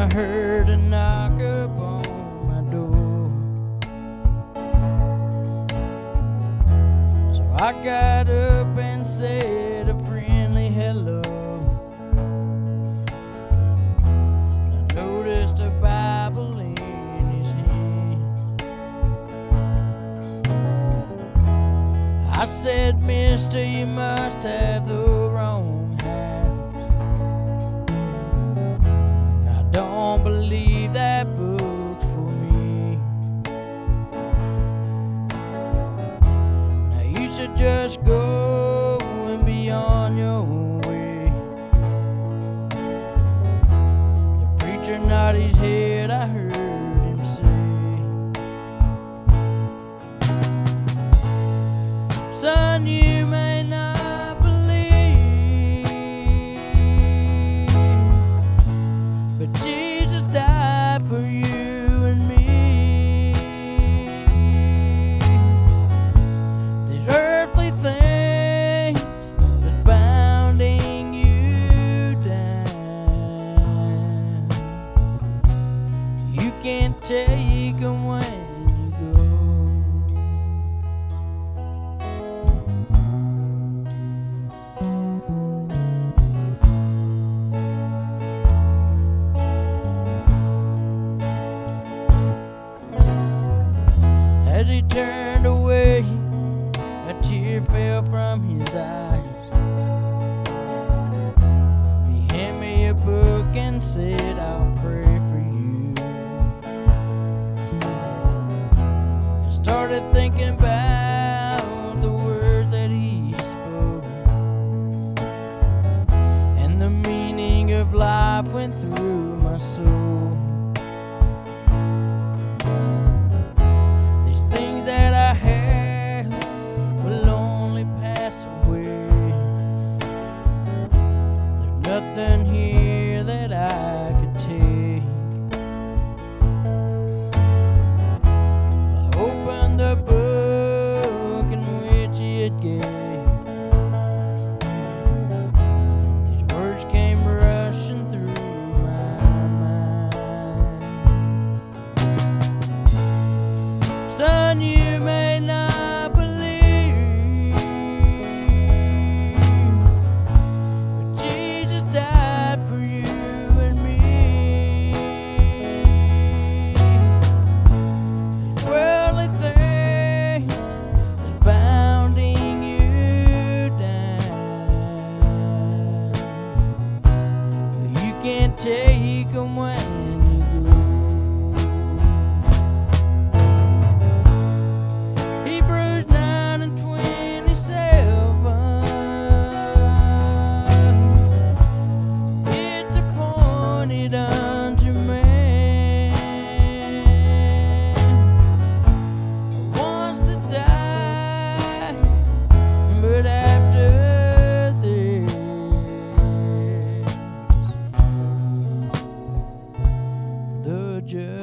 I heard a knock upon my door. So I got up and said a friendly hello. I noticed a Bible in his hand. I said, "Mister, you must have the wrong house. I don't believe that book's for me. Now you should just go and be on your way." The preacher nodded his head, I heard him say, "Son, you may not believe, but Jesus died for you and me. These earthly things that's bounding you down, you can't take them when you go." As he turned away, a tear fell from his eyes. He handed me a book and said, "I'll pray for you." I started thinking about the words that he spoke, and the meaning of life went through my soul. These things that I have will only pass away. There's nothing here that I could take. I opened the book in which it gave. These words came rushing through my mind. "Son, you may not believe, but Jesus died for you and me. These worldly things is bounding you down, but you can't take them when you go." Hebrews 9:27, it's appointed unto man once to die, but after this, the judgment.